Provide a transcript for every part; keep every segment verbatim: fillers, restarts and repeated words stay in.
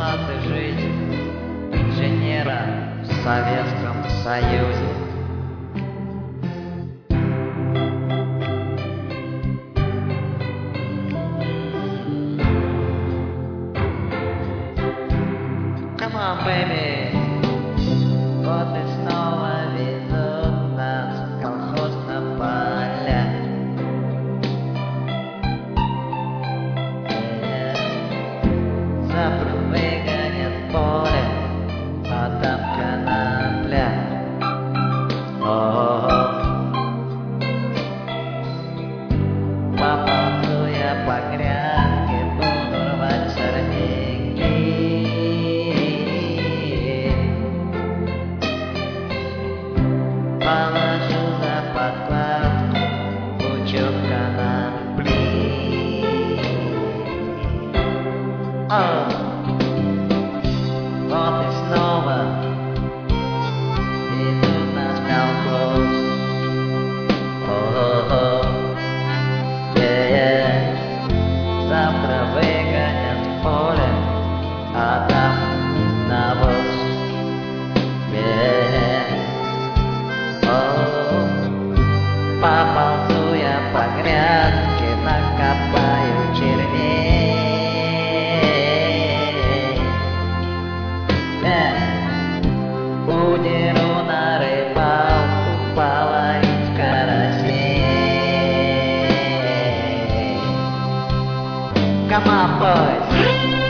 была ты жизнь инженера в Советском Союзе. Come on, baby. Вот и снова везут нас в колхоз на поля. Завтра выгонят в поле, а там конопля. О-о-о. Поползу я по грядке, буду рвать сорняки. Положу за подкладку пучок конопли. О! Вот и снова ведут нас в колхоз. О-о-о. Yeah. Завтра выгонят в поле, а там навоз. Yeah. Oh. Поползу я по грядке, накопаю червей. Удеру на рыбалку половить карасей. Come on, boys!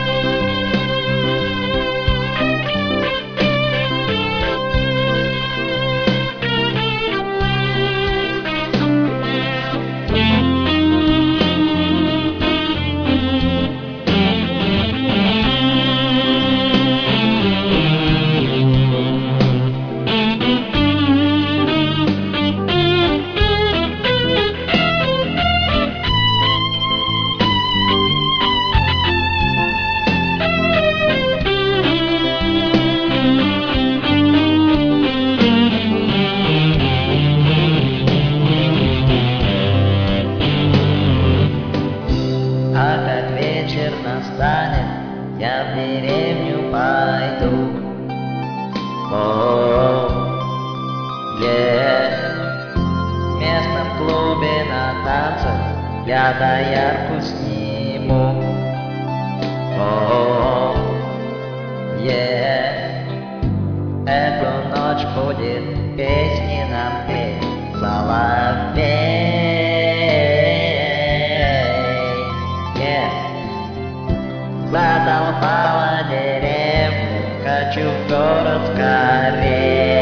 А как вечер настанет, я в деревню пойду. О, е, в местном клубе на танцах я доярку сниму. О, е, эту ночь будет песни нам петь соловей. Задолбала деревню, хочу в город скорей.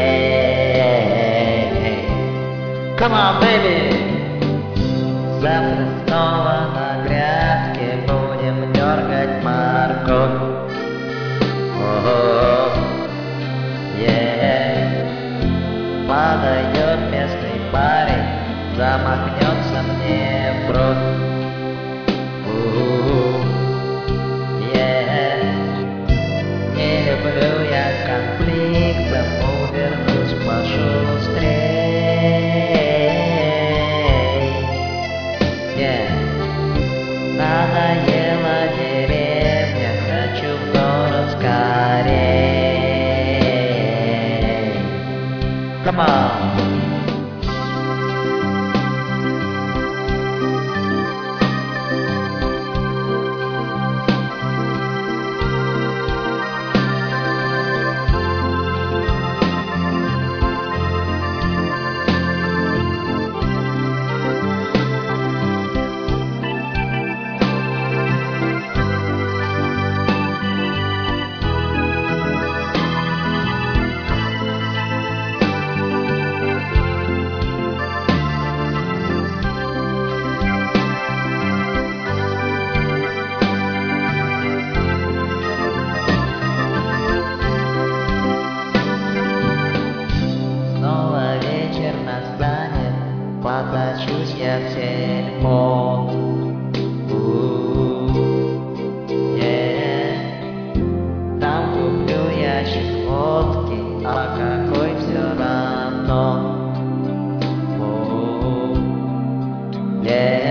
Come on, baby! Завтра снова на грядке будем дергать морковь. О-о-о. Yeah. Подойдет местный парень, замахнется мне в бровь. Не люблю я конфликтов, увернусь, пошел быстрей. Yeah. Надоела деревня, хочу в город скорей. Come on! Потащусь я в сельпо. Там куплю ящик водки, а какой все равно.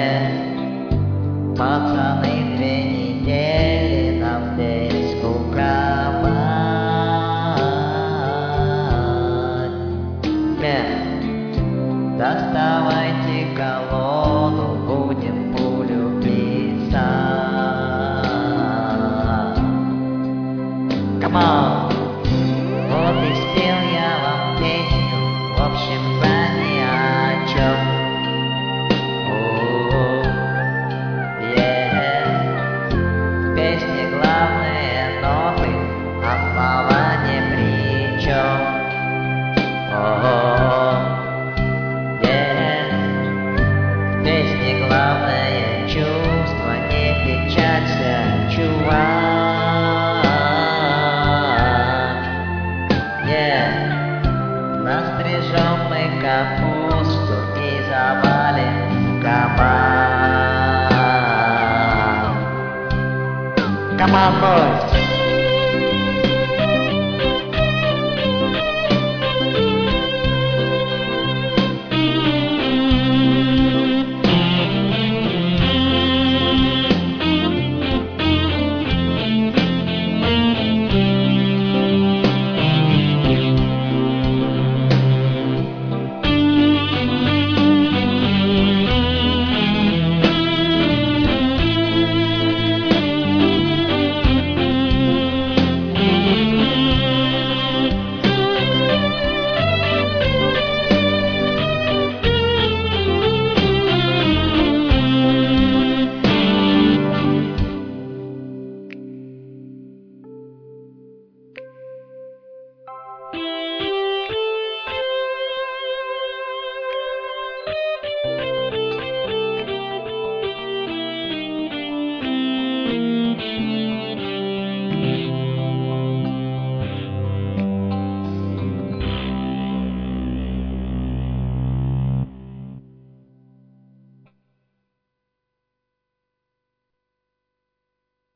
Пацаны две недели на весь украли. Come on, boys.